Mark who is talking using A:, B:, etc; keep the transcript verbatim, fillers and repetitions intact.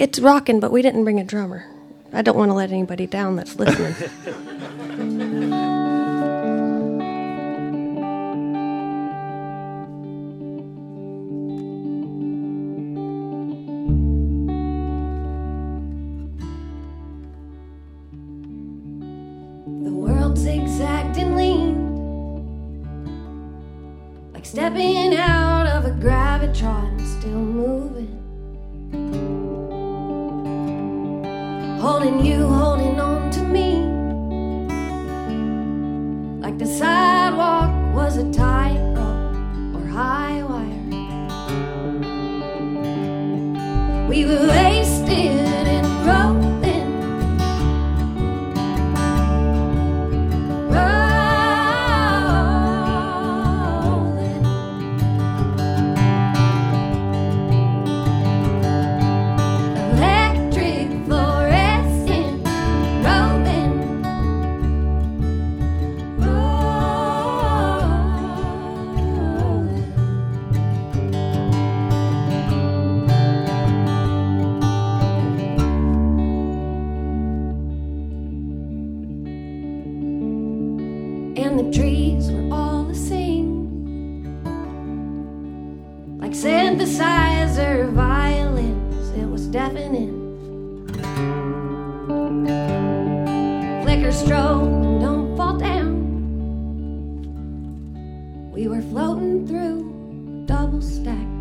A: It's rocking, but we didn't bring a drummer. I don't want to let anybody down that's listening.
B: The world zigzagged and leaned, like stepping out of a gravitron, still moving. Holding you, holding on to me, like the sidewalk was a tightrope or high wire. We were wasted and rolling, rolling. Electric fluorescent rolling, rolling. And the trees were all the same, like synthesizer violins. It was deafening. Flicker strobe and don't fall down. We were floating through double stack